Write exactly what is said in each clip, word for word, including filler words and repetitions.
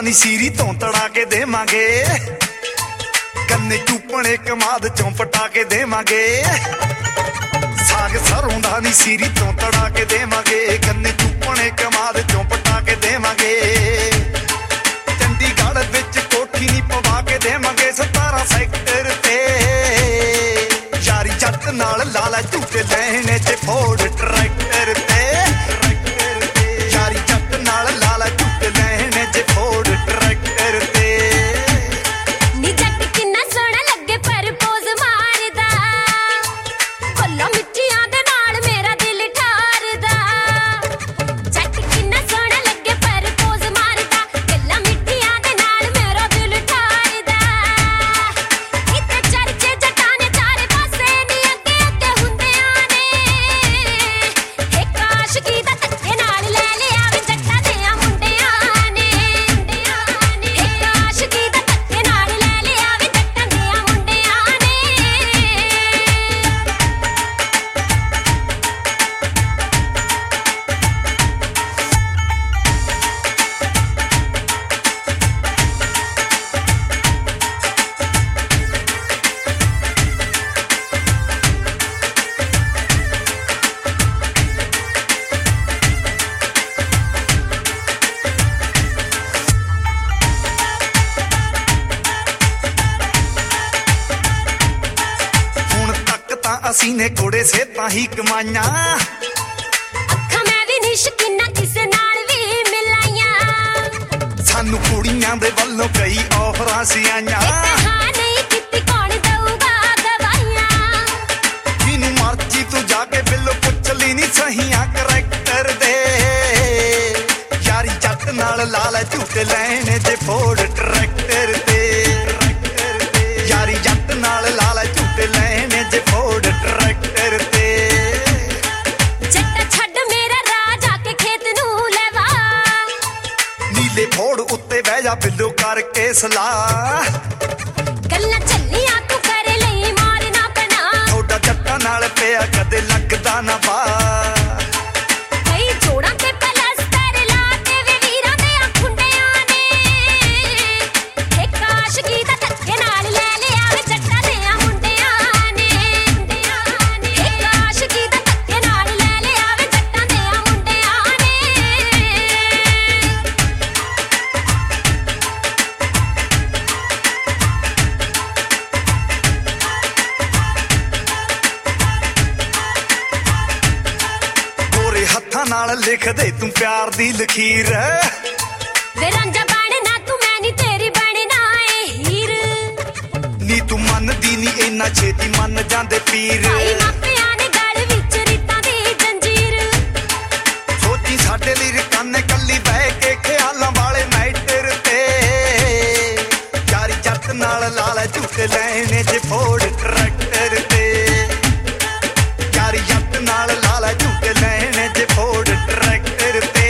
ਨੀ ਸੀਰੀ ਤੋਂ ਤੜਾ ਕੇ ਦੇਵਾਂਗੇ ਕੰਨੇ ਚੂਪਣੇ ਕਮਾਦ ਚੋਂ ਪਟਾ ਕੇ ਦੇਵਾਂਗੇ ਸਾਗ ਸਰੋਂ ਦਾ ਨੀ ਸੀਰੀ ਤੋਂ ਤੜਾ ਕੇ ਦੇਵਾਂਗੇ ਕੰਨੇ ਚੂਪਣੇ ਕਮਾਦ ਚੋਂ ਪਟਾ ਕੇ ਦੇਵਾਂਗੇ ਚੰਡੀਗੜ੍ਹ ਵਿੱਚ ਕੋਠੀ ਨੀ ਪਵਾ ਕੇ ਦੇਵਾਂਗੇ ਸਤਾਰਾਂ ਸੈਕਟਰ ਤੇ ਯਾਰੀ ਜੱਟ ਨਾਲ ਲਾਲਾ ਝੂਟੇ ਲੈਣੇ ਤੇ ਫੋਰਡ ਟਰੈਕਟਰ ਤੇ ਯਾਰੀ ਜੱਟ ਨਾਲ ਲਾਲਾ ਝੂਟੇ ਲੈਣੇ ਤੇ ਫੋਰਡ ਟਰੈਕਟਰ ਤੇ ਨੀ ਜੱਟ ਕਿੰਨਾ ਸੋਹਣਾ ਲੱਗੇ ਪ੍ਰਪੋਜ਼ ਮਾਰਦਾ ਬੱਲਾ ਮਿੱਠੀਆਂ ਦੇ ਨਾਲ ਮੇਰਾ ਦਿਲ ਠਾਰਦਾ ਜੱਟ ਕਿੰਨਾ ਸੋਹਣਾ ਲੱਗੇ ਪ੍ਰਪੋਜ਼ ਮਾਰਦਾ ਬੱਲਾ ਮਿੱਠੀਆਂ ਦੇ ਨਾਲ ਮੇਰਾ ਦਿਲ ਠਾਰਦਾ ਕਿਤੇ ਚਰਚੇ ਜੱਟਾਂ ਨੇ ਚਾਰੇ ਪਾਸੇ ਨੀ ਅੱਗੇ ਅੱਗੇ ਹੁੰਦਿਆਂ ਨੇ ਇੱਕ ਆਸ਼ਕੀ ਦਾ ਧੱਕੇ ਨਾਲ ਲੈ ਲਿਆ ਵੇ ਜੱਟਾਂ ਦੇ ਮੁੰਡਿਆਂ ਨੇ ਇੱਕ ਆਸ਼ਕੀ ਦਾ ਧੱਕੇ ਨਾਲ ਲੈ ਲਿਆ ਵੇ ਜੱਟਾਂ ਦੇ ਮੁੰਡਿਆਂ ਨੇ ਹੁਣ ਤੱਕ ਤਾਂ ਅਸੀਂ ਨੇ ਕੋੜੇ ਸੇਤਾਂ ਹੀ ਕਮਾਈਆਂ ਅੱਖਾਂ ਮੈਂ ਵੀ ਨੀ ਸ਼ਕੀਨਾ ਕਿਸੇ ਨਾਲ ਵੀ ਮਿਲਾਈਆਂ ਸਾਨੂੰ ਕੁੜੀਆਂ ਦੇ ਵੱਲੋਂ ਕਈ ਆਫਰਾਂ ਸੀ ਆਈਆਂ ਹਾਂ ਨਹੀਂ ਕੀਤੀ ਕੌਣ ਦਊਗਾ ਦਵਾਈਆਂ ਜਿਹਨੂੰ ਮਰਜੀ ਤੂੰ ਜਾ ਕੇ ਬਿੱਲੋ ਪੁੱਛ ਲਈ ਨੀ ਸਹੀਆਂ ਕਰੈਕਟਰ ਦੇ ਯਾਰੀ ਜੱਟ ਨਾਲ ਲਾਲਾ ਝੂਟੇ ਲੈਣੇ ਤੇ ਫੋਰਡ ਟਰੈਕਟਰ ਤੇ ਯਾਰੀ ਜੱਟ ਨਾਲ ਲਾਲਾ ਝੂਟੇ ਲੈਣੇ ਤੇ ਫੋਰਡ ਟਰੈਕਟਰ ਤੇ ਜੱਟਾ ਛੱਡ ਮੇਰਾ ਰਾਹ ਜਾ ਕੇ ਖੇਤ ਨੂੰ ਲੈਵਾ ਨੀਲੇ ਫੋੜ ਉੱਤੇ ਬਹਿ ਜਾ ਬਿੱਲੋ ਕਰਕੇ ਸਲਾਹ ਗੱਲਾਂ ਚੱਲੀਆਂ ਤੂੰ ਕਰ ਲਈ ਮਾਰਨਾ ਪਨਾ ਥੋੜਾ ਜੱਟਾਂ ਨਾਲ ਪਿਆ ਕਦੇ ਲੱਗਦਾ ਨਾ ਬਾ ਕਈ ਜੋੜਾਂ ਤੇ ਪਲਸਤਰ ਲਾ ਕੇ ਵੇ ਵੀਰਾਂ ਦੇ ਖੁੰਡਿਆਂ ਨੇ ਇੱਕ ਆਸ਼ਕੀ ਦਾ ਧੱਕੇ ਨਾਲ ਲੈ ਲਿਆ ਵੇ ਜੱਟਾਂ ਦੇ ਮੁੰਡਿਆਂ ਨੇ ਇੱਕ ਆਸ਼ਕੀ ਦਾ ਧੱਕੇ ਨਾਲ ਲੈ ਲਿਆ ਵੇ ਜੱਟਾਂ ਦੇ ਮੁੰਡਿਆਂ ਨੇ ਗੋਰੇ ਹੱਥਾਂ ਨਾਲ ਲਿਖ ਦੇ ਤੂੰ ਪਿਆਰ ਦੀ ਲਖੀਰ ਵੇ ਰਾਂਝਾ ਬਣਨਾ ਤੂੰ ਮੈਂ ਨੀ ਤੇਰੀ ਬਣਨਾ ਏ ਹੀਰ ਨੀ ਤੂੰ ਮੰਨਦੀ ਨੀ ਇੰਨਾ ਛੇਤੀ ਮੰਨ ਜਾਂਦੇ ਪੀਰ ਭਾਈ ਮਾਪਿਆਂ ਨੇ ਗਲ ਵਿੱਚ ਰੀਤਾਂ ਦੀ ਜੰਜੀਰ ਸੋਚੀ ਸਾਡੇ ਲਈ ਰਕਾਨੇ ਕੱਲੀ ਬਹਿ ਕੇ ਖਿਆਲਾਂ ਵਾਲੇ ਮੈਟਰ ਤੇ ਯਾਰੀ ਜੱਟ ਨਾਲ ਲਾਲਾ ਝੂਟੇ ਲੈਣੇ ਜੇ ਫੋਰਡ ਟਰੈਕਟਰ ਤੇ ਯਾਰੀ ਜੱਟ ਨਾਲ ਲਾਲਾ ਝੂਟੇ ਲੈਣੇ ਜੇ ਫੋਰਡ ਟਰੈਕਟਰ ਤੇ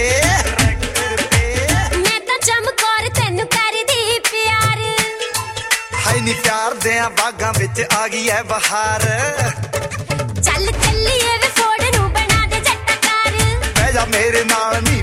ਮੈਂ ਤਾਂ ਚਮਕੌਰ ਤੈਨੂੰ ਕਰਦੀ ਪਿਆਰ ਹਾਈ ਨੀ ਪਿਆਰ ਦਿਆਂ ਬਾਗਾਂ ਵਿੱਚ ਆ ਗਈ ਐ ਬਹਾਰ ਚੱਲ ਚੱਲੀਏ ਵੇ ਫੋੜ ਨੂੰ ਬਣਾ ਦੇ ਜੱਟਾ ਕਾਰ ਬਹਿ ਜਾ ਮੇਰੇ ਨਾਲ ਨੀ